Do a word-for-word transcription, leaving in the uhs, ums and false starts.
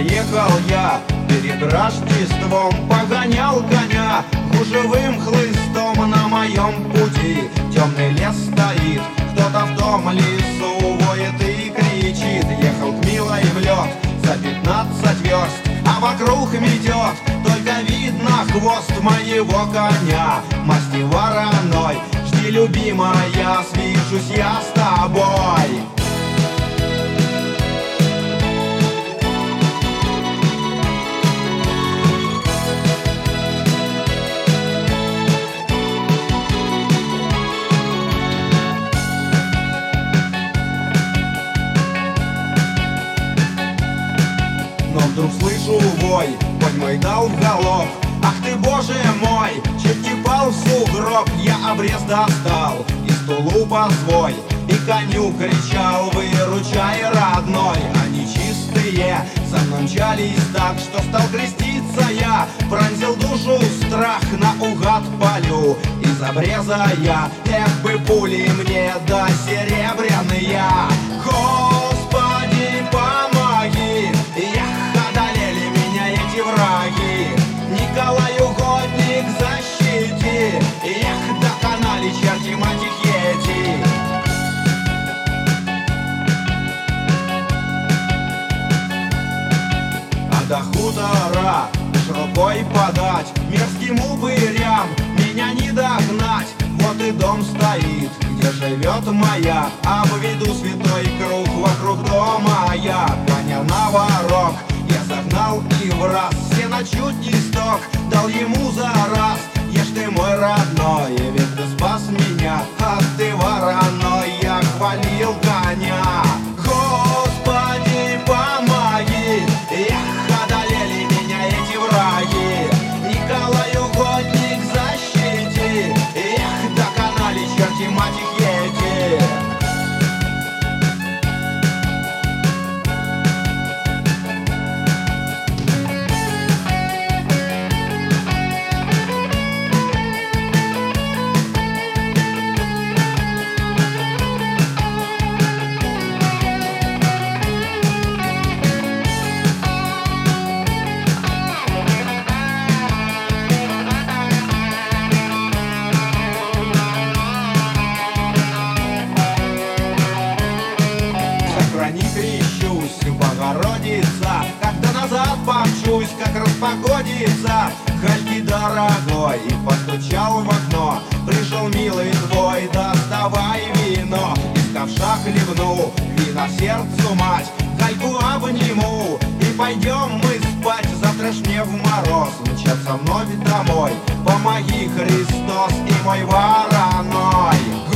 Заехал я перед Рождеством, погонял коня гужевым хлыстом. На моем пути темный лес стоит, кто-то в том лесу воет и кричит. Ехал к милой в лед за пятнадцать верст, а вокруг метет, только видно хвост моего коня масти вороной. Жди, любимая, свяжусь я с тобой. Но вдруг слышу вой, конь мой дал в галоп. Ах ты, боже мой, чуть не пал в сугроб. Я обрез достал из тулупа свой и коню кричал: выручай, родной. Они чистые за мной мчались так, что стал креститься я. Пронзил душу страх, наугад палю из обреза я. Эх бы пули мне да серебряные. Господи, помоги, эх, одолели меня эти враги. Николай, угодник, защити, эх, доконали черти мать их эти. А до хутора уж рукой подать мерзким упырям меня не догнать. Вот и дом стоит, где живет моя, обведу святой круг вокруг дома я. Коня на ворог я загнал и в раз, сено чуть не сток дал ему за раз. Ешь ты, мой родной, ведь ты спас меня, а ты вороной. Я хвалил коня. Господи, помоги, эх, одолели меня эти враги. Николай, угодник, защити, эх, доконали черти мать их эти. Не крещусь, Богородица, когда назад помчусь, как распогодится. Хальки, дорогой, и постучал в окно. Пришел милый твой, доставай вино. Из ковша хлебну, вина сердцу мать. Хальку обниму, и пойдем мы спать. Завтра ж мне в мороз мчат со мной домой. Помоги, Христос, и мой вороной.